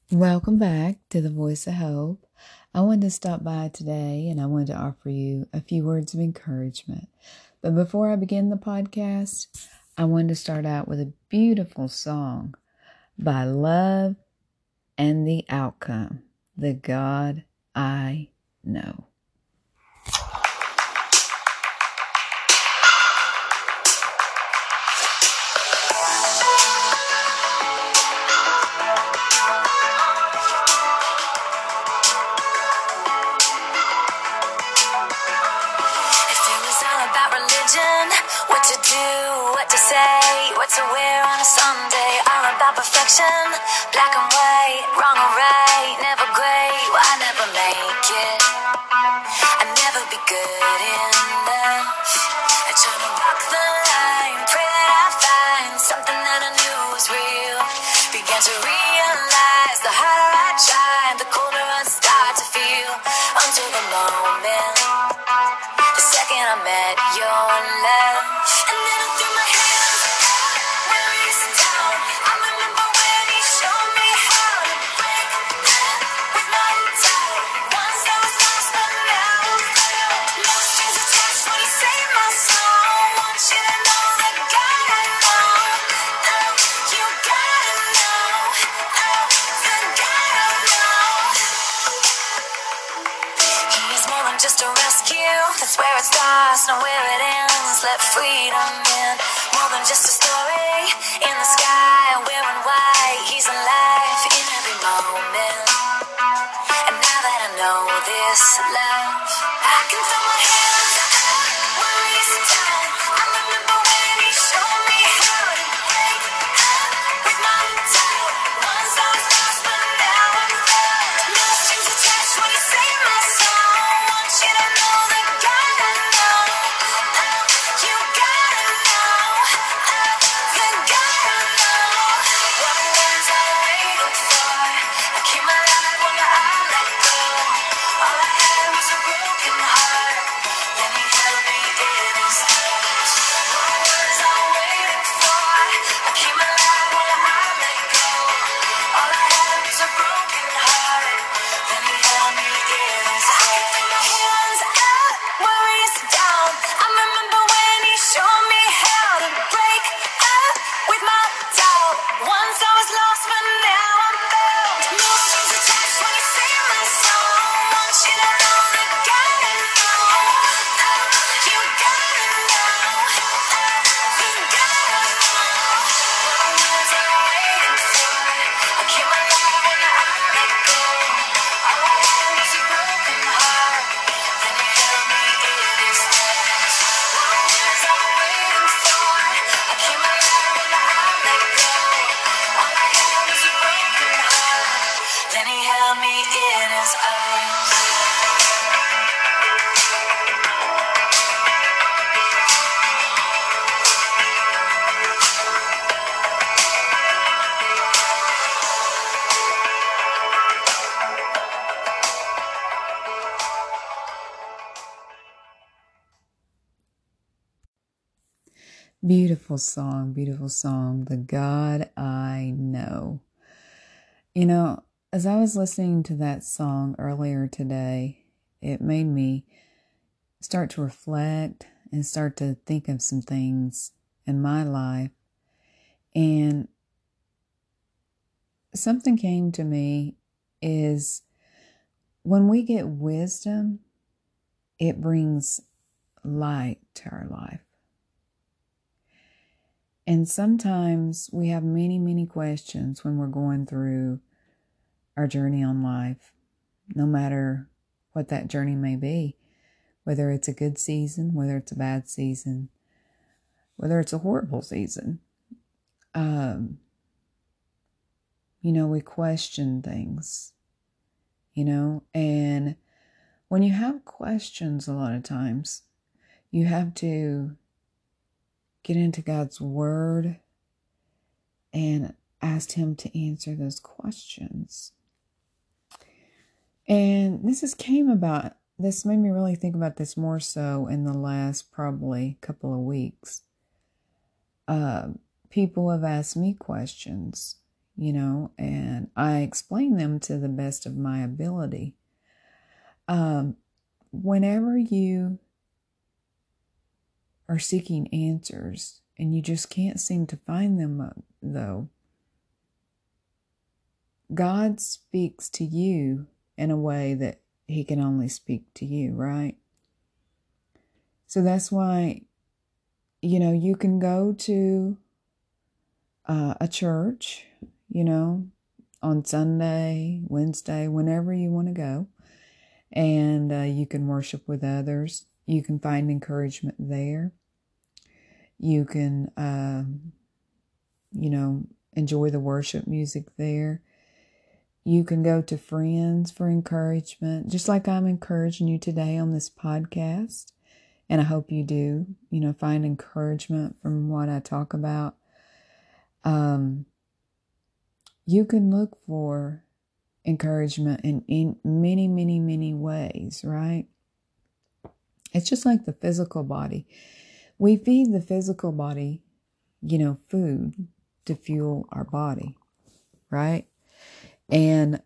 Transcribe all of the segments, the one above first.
Welcome back to the Voice of Hope. I wanted to stop by today and I wanted to offer you a few words of encouragement. But before I begin the podcast, I wanted to start out with a beautiful song by Love and the Outcome, the God I Know. What to do, what to say, what to wear on a Sunday. All about perfection, black and white, wrong or right, never great. Well, I never make it, I'd never be good enough. I try to walk the line, pray that I find something that I knew was real. Began to realize the harder I try, the colder I start to feel. Until the moment, the second I met your love. And then I threw my hands up, worries down. I remember when he showed me how to break that with my doubt. Once I was lost, but now I'm found. No strings attached when he saved my soul. Want you to know that God I know. Oh, you gotta know. Oh, the God I know. He's more than just a rescue. That's where it starts, not where it ends. Let freedom in. More than just a story in the sky, wearing white. He's alive in every moment. And now that I know this love, I can throw my hands up, worries down. I remember when he showed me how to break up with my doubt. Once I was lost, but now I'm found. No strings attached when he saved my soul. Want you to know that God I know. Oh, you gotta know. Oh, the God I know. What was I waiting for? I came alive when I let go. All I had was a broken heart. Then he held me in his arms. What was I waiting for? I came alive when I let go. All I had was a broken heart. Then he held me in his arms. I can throw my hands up, worries down. I remember when he showed me how to break up with my doubt. Once I was lost, but now I'm found. No strings attached when he saved my soul. Want you to know that God I know. Oh, you gotta know. Oh, the God I know. What was I waiting for? I came alive when I let go. All I had was a broken heart. Then he held me in his arms. What was I waiting for? I came alive when I let go. All I had was a broken heart. Then he held me in his arms. Beautiful song, the God I Know. As I was listening to that song earlier today, it made me start to reflect and start to think of some things in my life. And something came to me is when we get wisdom, it brings light to our life. And sometimes we have many, many questions when we're going through our journey on life, no matter what that journey may be, whether it's a good season, whether it's a bad season, whether it's a horrible season. We question things, and when you have questions, a lot of times you have to get into God's word and ask him to answer those questions. And this made me really think about this more so in the last probably couple of weeks. People have asked me questions, and I explain them to the best of my ability. Whenever you are seeking answers and you just can't seem to find them, though, God speaks to you in a way that He can only speak to you, right? So that's why, you can go to a church, on Sunday, Wednesday, whenever you want to go, and you can worship with others. You can find encouragement there. You can, enjoy the worship music there. You can go to friends for encouragement, just like I'm encouraging you today on this podcast. And I hope you do, find encouragement from what I talk about. You can look for encouragement in many, many, many ways, right? It's just like the physical body. We feed the physical body, food to fuel our body, right? And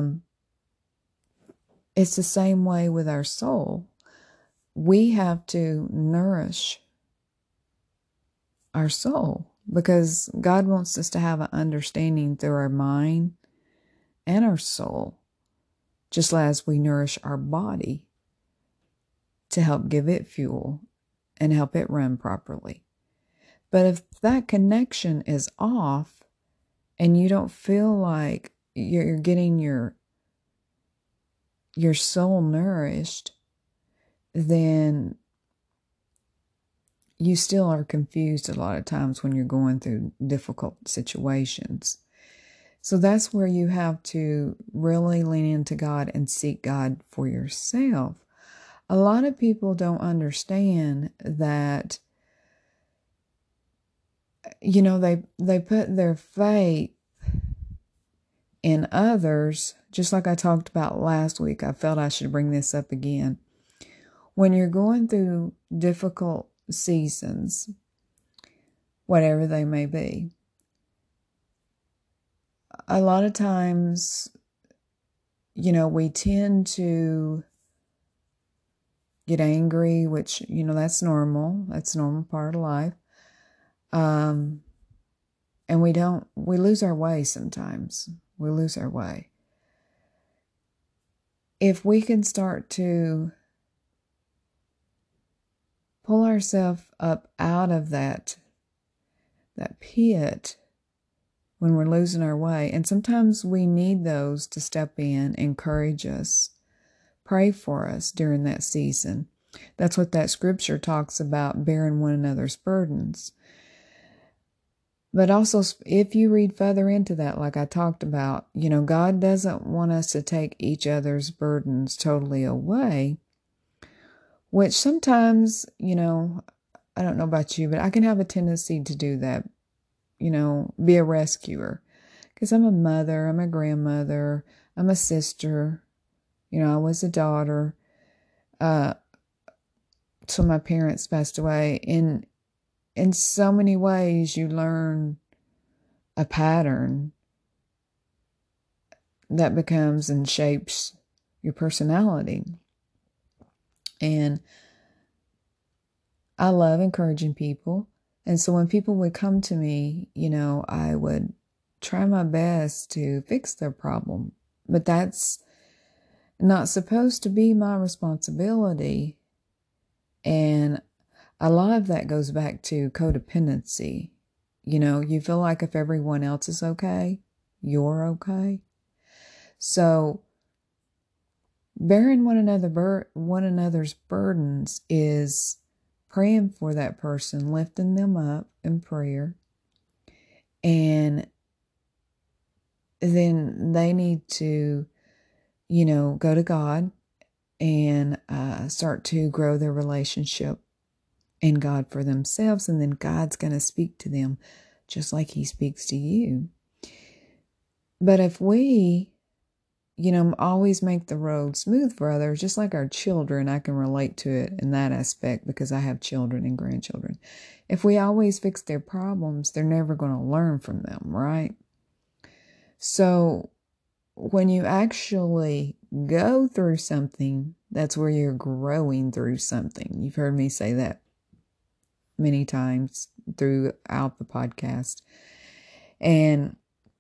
it's the same way with our soul. We have to nourish our soul because God wants us to have an understanding through our mind and our soul, just as we nourish our body to help give it fuel and help it run properly. But if that connection is off and you don't feel like you're getting your soul nourished, then you still are confused a lot of times when you're going through difficult situations. So that's where you have to really lean into God and seek God for yourself. A lot of people don't understand that, they put their faith in others, just like I talked about last week. I felt I should bring this up again. When you're going through difficult seasons, whatever they may be, a lot of times, we tend to get angry, which, that's normal. That's a normal part of life. And we lose our way sometimes. We lose our way. If we can start to pull ourselves up out of that pit when we're losing our way, and sometimes we need those to step in, encourage us, pray for us during that season. That's what that scripture talks about, bearing one another's burdens. But also, if you read further into that, like I talked about, God doesn't want us to take each other's burdens totally away, which sometimes, I don't know about you, but I can have a tendency to do that, be a rescuer. Because I'm a mother, I'm a grandmother, I'm a sister, I was a daughter. So my parents passed away. In so many ways, you learn a pattern that becomes and shapes your personality. And I love encouraging people. And so when people would come to me, I would try my best to fix their problem. But that's not supposed to be my responsibility. And a lot of that goes back to codependency. You feel like if everyone else is okay, you're okay. So bearing one another's burdens is praying for that person, lifting them up in prayer. And then they need to, go to God and start to grow their relationship in God for themselves. And then God's going to speak to them just like He speaks to you. But if we, always make the road smooth for others, just like our children, I can relate to it in that aspect because I have children and grandchildren. If we always fix their problems, they're never going to learn from them, right? So when you actually go through something, that's where you're growing through something. You've heard me say that many times throughout the podcast. And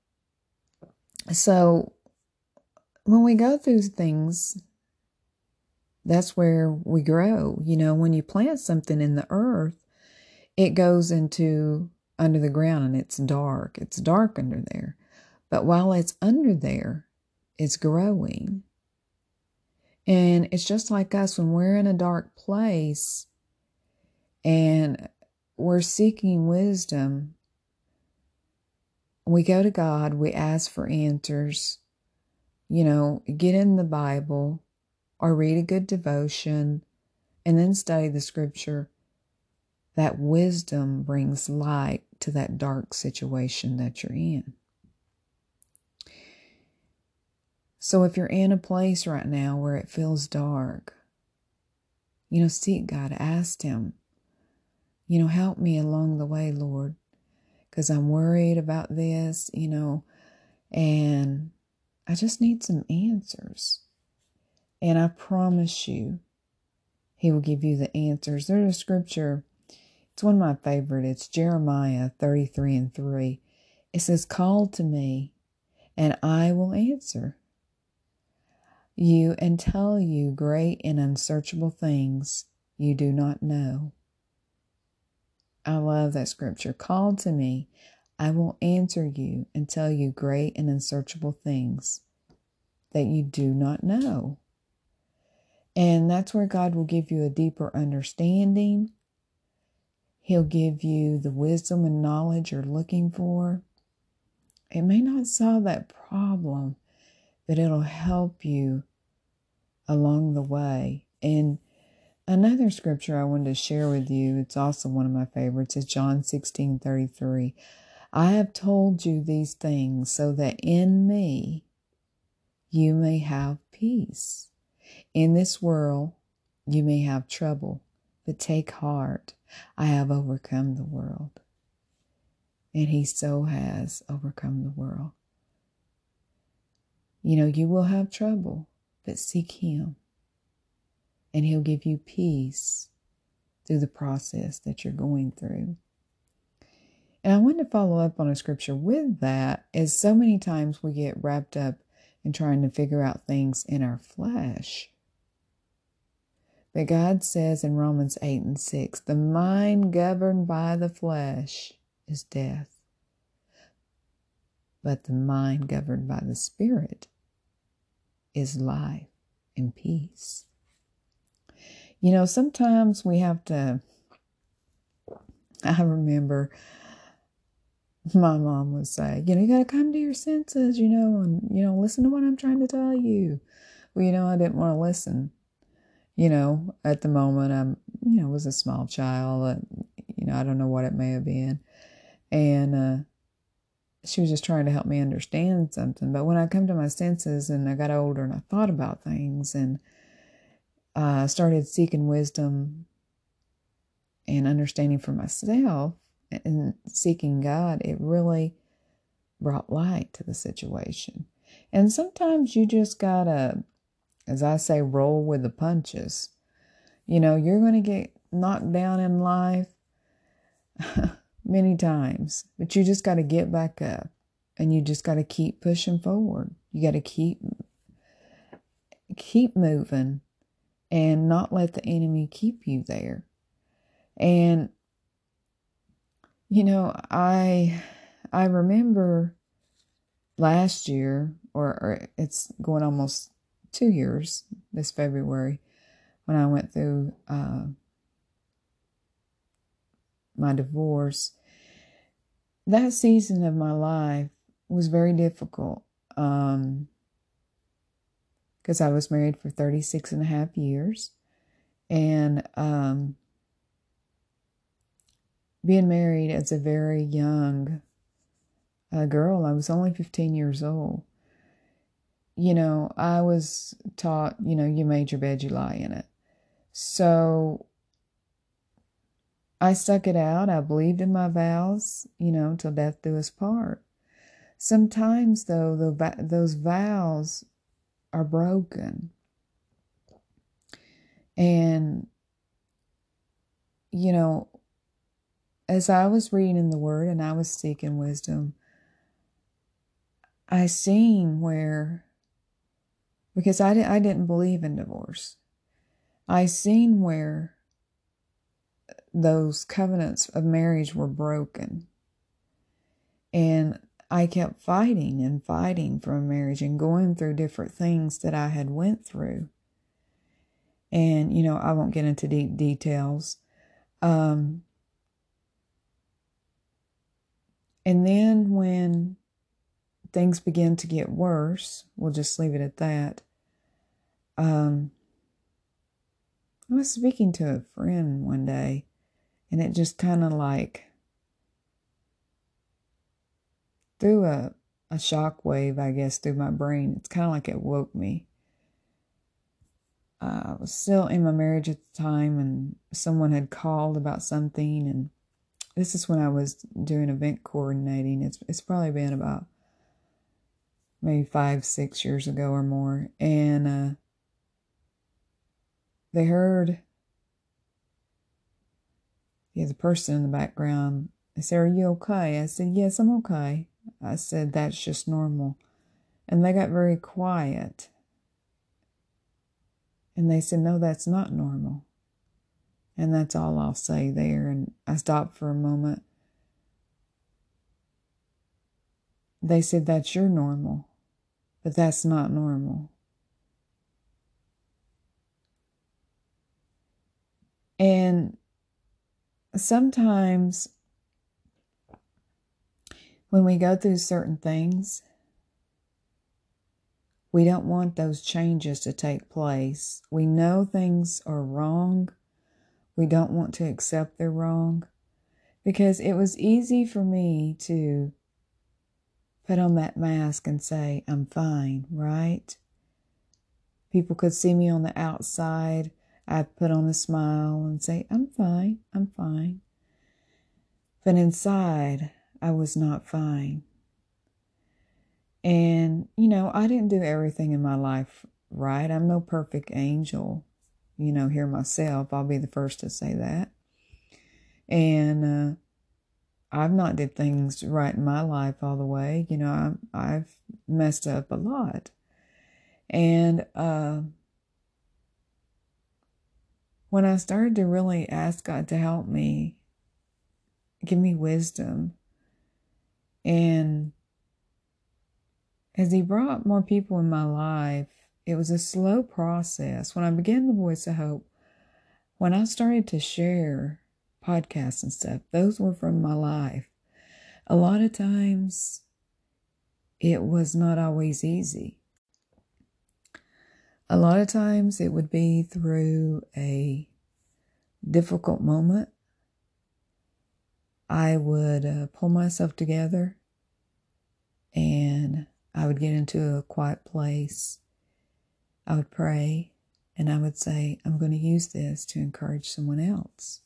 so when we go through things, that's where we grow. You know, when you plant something in the earth, it goes into under the ground and it's dark. It's dark under there. But while it's under there, it's growing. And it's just like us when we're in a dark place and we're seeking wisdom. We go to God, we ask for answers, get in the Bible or read a good devotion and then study the scripture. That wisdom brings light to that dark situation that you're in. So if you're in a place right now where it feels dark, seek God, ask Him, help me along the way, Lord, because I'm worried about this, and I just need some answers. And I promise you, He will give you the answers. There's a scripture, it's one of my favorite. It's Jeremiah 33:3. It says, call to me and I will answer you and tell you great and unsearchable things you do not know. I love that scripture. Call to me, I will answer you and tell you great and unsearchable things that you do not know. And that's where God will give you a deeper understanding. He'll give you the wisdom and knowledge you're looking for. It may not solve that problem, but it'll help you along the way. And another scripture I wanted to share with you, it's also one of my favorites, is John 16:33. I have told you these things so that in me you may have peace. In this world you may have trouble, but take heart. I have overcome the world. And He so has overcome the world. You will have trouble, but seek Him. And He'll give you peace through the process that you're going through. And I wanted to follow up on a scripture with that, as so many times we get wrapped up in trying to figure out things in our flesh. But God says in Romans 8:6, the mind governed by the flesh is death, but the mind governed by the Spirit is life and peace. Sometimes we have to, I remember my mom would say, you got to come to your senses, and, listen to what I'm trying to tell you. Well, I didn't want to listen. At the moment, was a small child. I don't know what it may have been. And she was just trying to help me understand something. But when I come to my senses and I got older and I thought about things and started seeking wisdom and understanding for myself and seeking God, it really brought light to the situation. And sometimes you just gotta, as I say, roll with the punches. You're going to get knocked down in life many times, but you just got to get back up and you just got to keep pushing forward. You got to keep moving and not let the enemy keep you there. And, I remember last year, or it's going almost 2 years this February, when I went through my divorce. That season of my life was very difficult because I was married for 36 and a half years. And being married as a very young girl, I was only 15 years old. I was taught, you made your bed, you lie in it. So I stuck it out. I believed in my vows, till death do us part. Sometimes, though, those vows are broken. And, you know, as I was reading in the Word and I was seeking wisdom, I seen where, because I didn't believe in divorce, I seen where those covenants of marriage were broken. And I kept fighting and fighting for a marriage and going through different things that I had went through. And, I won't get into deep details. And then when things began to get worse, we'll just leave it at that. I was speaking to a friend one day, and it just kind of like threw a shock wave, I guess, through my brain. It's kind of like it woke me. I was still in my marriage at the time, and someone had called about something, and this is when I was doing event coordinating. It's probably been about maybe 5-6 years ago or more, and they heard the person in the background. They said, "Are you okay?" I said, "Yes, I'm okay." I said, "That's just normal." And they got very quiet. And they said, "No, that's not normal." And that's all I'll say there. And I stopped for a moment. They said, "That's your normal, but that's not normal." And sometimes when we go through certain things, we don't want those changes to take place. We know things are wrong. We don't want to accept they're wrong, because it was easy for me to put on that mask and say, "I'm fine," right? People could see me on the outside. I'd put on a smile and say, "I'm fine, I'm fine." But inside, I was not fine. And, I didn't do everything in my life right. I'm no perfect angel, here myself. I'll be the first to say that. And I've not did things right in my life all the way. I've messed up a lot. And when I started to really ask God to help me, give me wisdom, and as He brought more people in my life, it was a slow process. When I began the Voice of Hope, when I started to share podcasts and stuff, those were from my life. A lot of times, it was not always easy. A lot of times, it would be through a difficult moment. I would pull myself together, and I would get into a quiet place. I would pray, and I would say, "I'm going to use this to encourage someone else."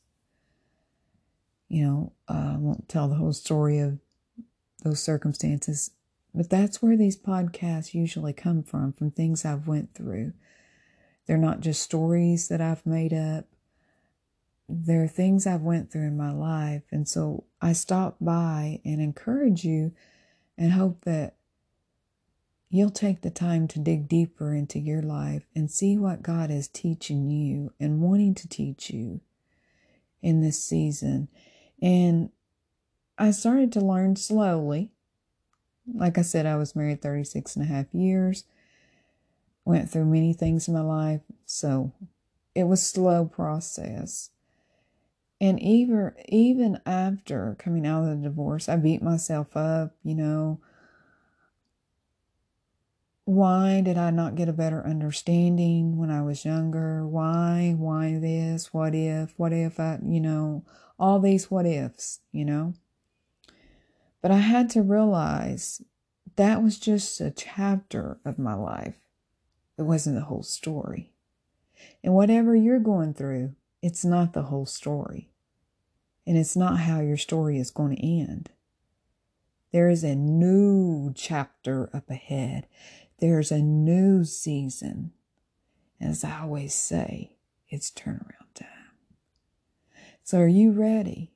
I won't tell the whole story of those circumstances, but that's where these podcasts usually come from things I've went through. They're not just stories that I've made up. They're things I've went through in my life. And so I stop by and encourage you and hope that you'll take the time to dig deeper into your life and see what God is teaching you and wanting to teach you in this season. And I started to learn slowly. Like I said, I was married 36 and a half years, went through many things in my life. So it was a slow process. And even after coming out of the divorce, I beat myself up, Why did I not get a better understanding when I was younger? Why this? What if I, all these what ifs, But I had to realize that was just a chapter of my life. It wasn't the whole story. And whatever you're going through, it's not the whole story. And it's not how your story is going to end. There is a new chapter up ahead. There's a new season. As I always say, it's turnaround time. So are you ready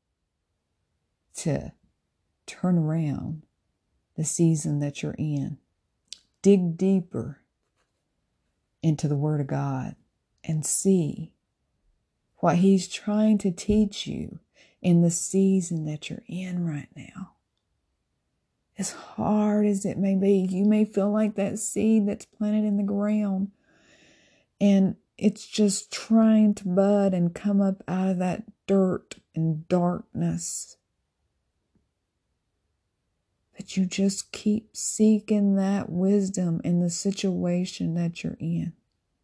to turn around the season that you're in? Dig deeper into the Word of God and see what He's trying to teach you in the season that you're in right now. As hard as it may be, you may feel like that seed that's planted in the ground and it's just trying to bud and come up out of that dirt and darkness. But you just keep seeking that wisdom in the situation that you're in.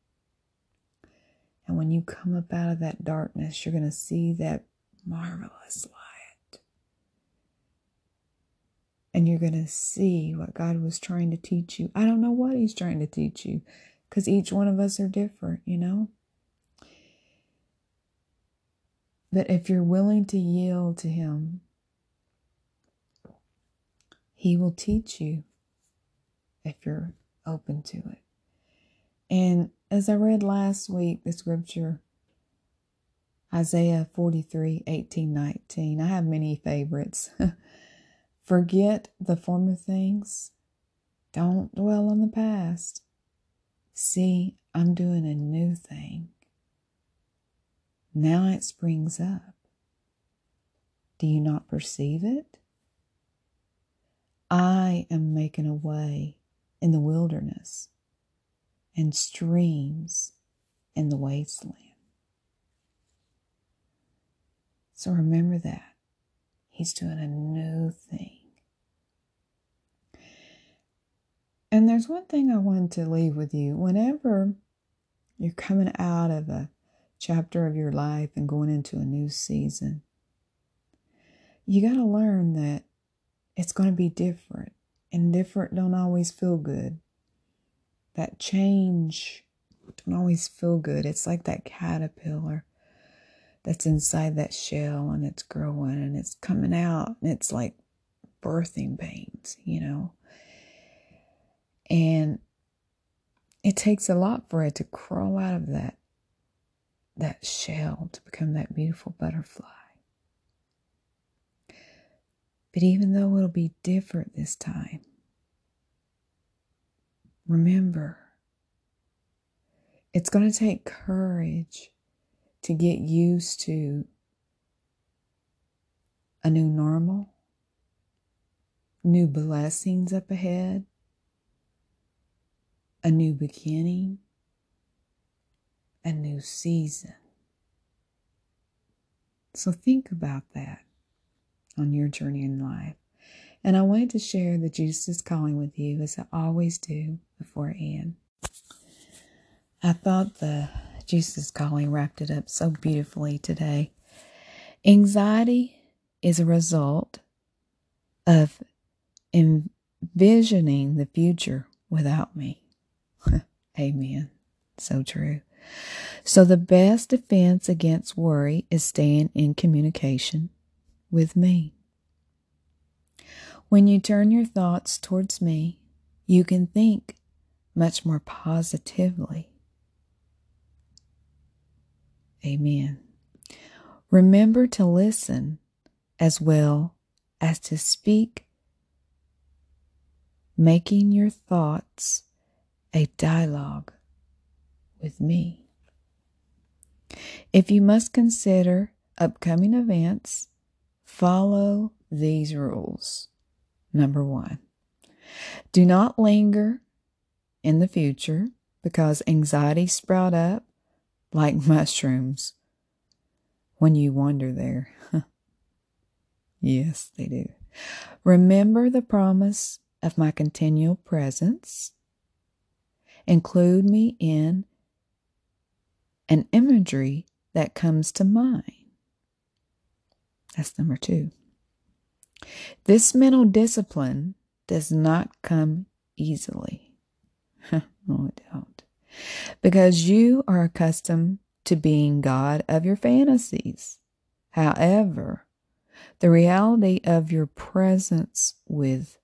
And when you come up out of that darkness, you're going to see that marvelous light. And you're going to see what God was trying to teach you. I don't know what He's trying to teach you, because each one of us are different, you know. But if you're willing to yield to Him, He will teach you if you're open to it. And as I read last week, the scripture, Isaiah 43, 18, 19, I have many favorites. Forget the former things. Don't dwell on the past. See, I'm doing a new thing. Now it springs up. Do you not perceive it? I am making a way in the wilderness and streams in the wasteland. So remember that. He's doing a new thing. And there's one thing I wanted to leave with you. Whenever you're coming out of a chapter of your life and going into a new season, you got to learn that it's going to be different. And different don't always feel good. That change don't always feel good. It's like that caterpillar that's inside that shell and it's growing and it's coming out and it's like birthing pains, you know. And it takes a lot for it to crawl out of that shell to become that beautiful butterfly. But even though it'll be different this time, remember, it's going to take courage to get used to a new normal, new blessings up ahead, a new beginning, a new season. So think about that on your journey in life. And I wanted to share the Jesus Calling with you, as I always do before I end. I thought the Jesus Calling wrapped it up so beautifully today. Anxiety is a result of envisioning the future without me. Amen. So true. So the best defense against worry is staying in communication with me. When you turn your thoughts towards me, you can think much more positively. Amen. Remember to listen as well as to speak, making your thoughts a dialogue with me. If you must consider upcoming events, follow these rules. Number 1, do not linger in the future because anxiety sprout up like mushrooms when you wander there. Yes, they do. Remember the promise of my continual presence. Include me in an imagery that comes to mind. That's number 2. This mental discipline does not come easily. No, it don't. Because you are accustomed to being God of your fantasies. However, The reality of your presence with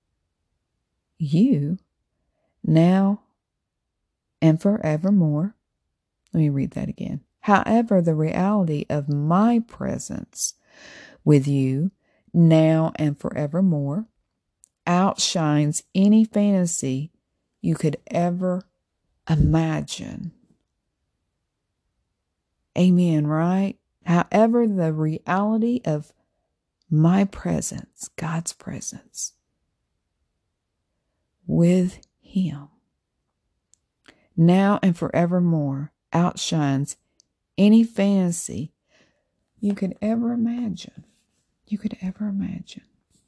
you now and forevermore. Let me read that again. However, the reality of my presence with you now and forevermore outshines any fantasy you could ever imagine. Amen, right? However, the reality of my presence, God's presence, with Him, now and forevermore, outshines any fantasy you could ever imagine. You could ever imagine.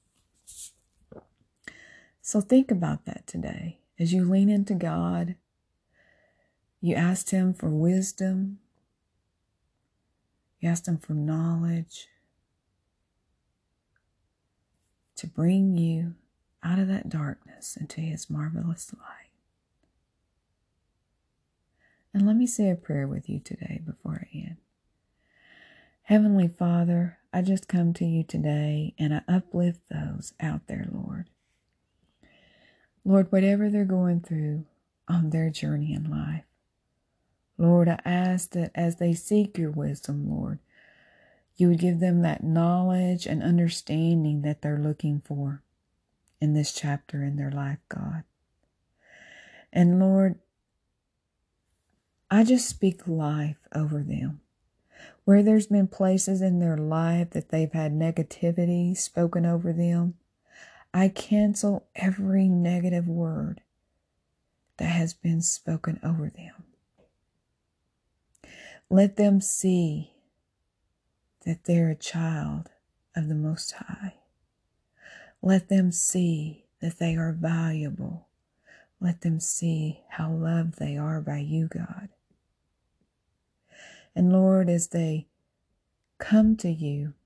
So think about that today. As you lean into God, you asked Him for wisdom. You asked Him for knowledge to bring you out of that darkness into His marvelous light. And let me say a prayer with you today before I end. Heavenly Father, I just come to you today and I uplift those out there, Lord. Lord, whatever they're going through on their journey in life, Lord, I ask that as they seek your wisdom, Lord, you would give them that knowledge and understanding that they're looking for in this chapter in their life, God. And Lord, I just speak life over them. Where there's been places in their life that they've had negativity spoken over them, I cancel every negative word that has been spoken over them. Let them see that they're a child of the Most High. Let them see that they are valuable. Let them see how loved they are by you, God. And Lord, as they come to you,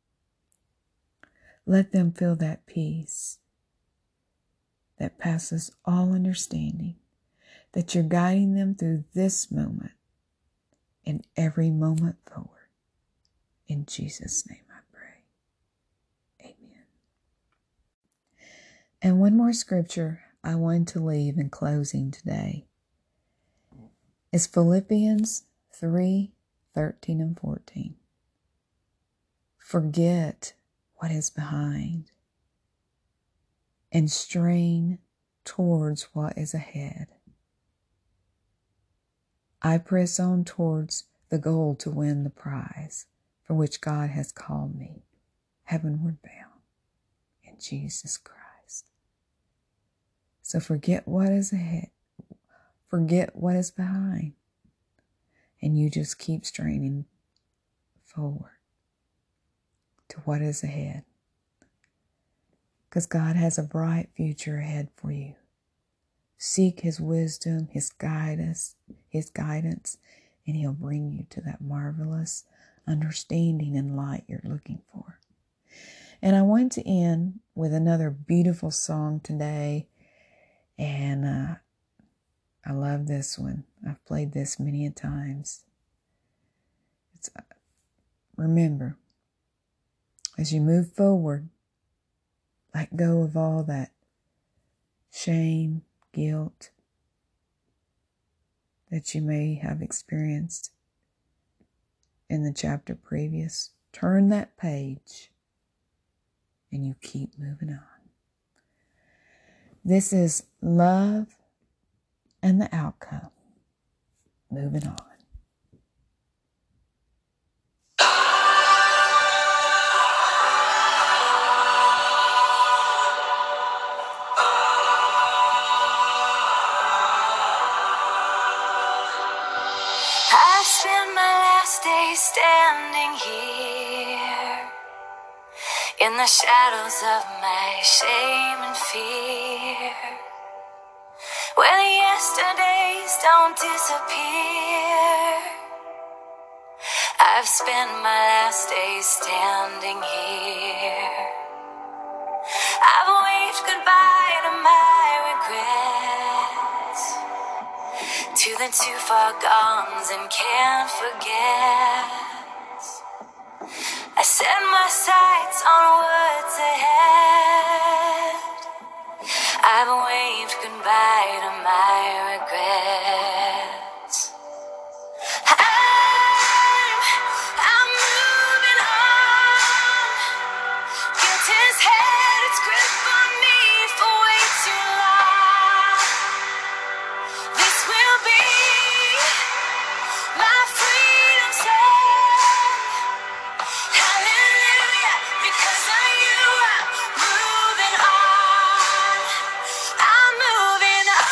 let them feel that peace that passes all understanding, that you're guiding them through this moment and every moment forward. In Jesus' name I pray. Amen. And one more scripture I want to leave in closing today is Philippians 3:13 and 14. Forget what is behind and strain towards what is ahead. I press on towards the goal to win the prize for which God has called me, heavenward bound, in Jesus Christ. So forget what is ahead. Forget what is behind. And you just keep straining forward to what is ahead. Because God has a bright future ahead for you. Seek His wisdom, His guidance, and He'll bring you to that marvelous understanding and light you're looking for. And I want to end with another beautiful song today. And I love this one. I've played this many a times. Remember, as you move forward, let go of all that shame, guilt that you may have experienced in the chapter previous. Turn that page and you keep moving on. This is love and the outcome. Moving on. I spent my last days standing here in the shadows of my shame and fear, where the yesterdays don't disappear. I've spent my last days standing here. I've waved goodbye to my regrets, to the too far gones and can't forget. I set my sights on what's ahead. I've waved goodbye to my regrets. I'm moving on. Guilt has had its grip on me for way too long. This will be my freedom song. Hallelujah, because of you I'm moving on. I'm moving on.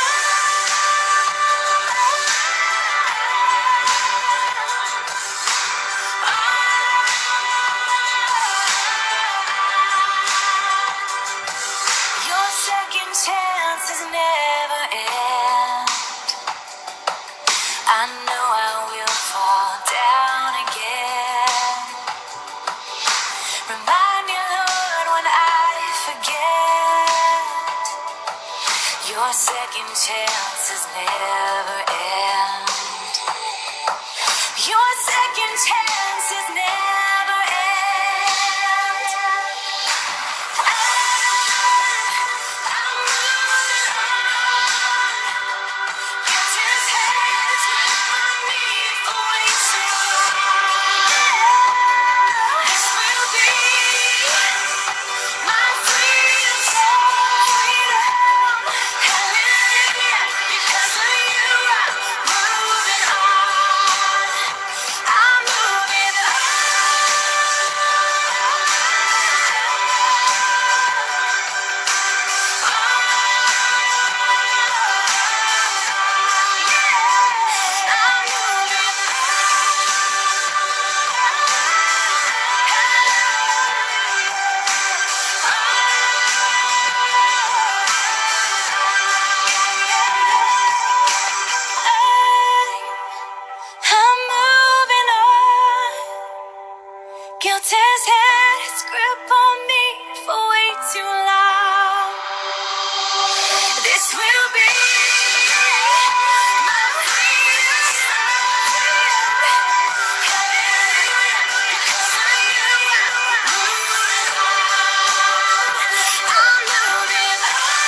Your second chances never end. I know I will fall down again. Remind me, Lord, when I forget. Your second chances never end. Your second chances never end. I'm moving on. Guilt has had its grip on me for way too long. This will be my freedom song. Hallelujah, because of you I'm moving on. I'm moving I'm moving on. Guilt has had its grip on me for way too long. This will be my freedom song. Hallelujah, because of you I'm moving on. I'm moving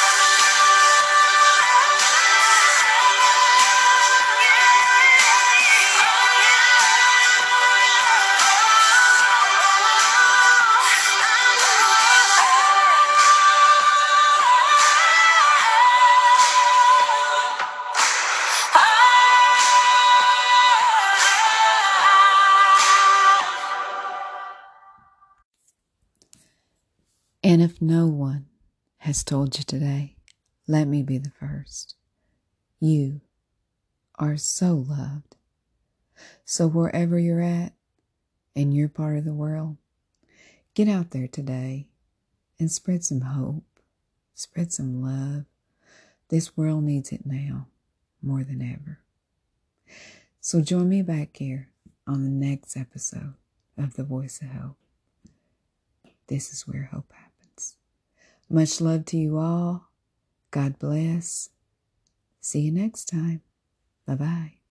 And if no one has told you today, let me be the first. You are so loved. So wherever you're at in your part of the world, get out there today and spread some hope, spread some love. This world needs it now more than ever. So join me back here on the next episode of The Voice of Hope. This is where hope happens. Much love to you all. God bless. See you next time. Bye-bye.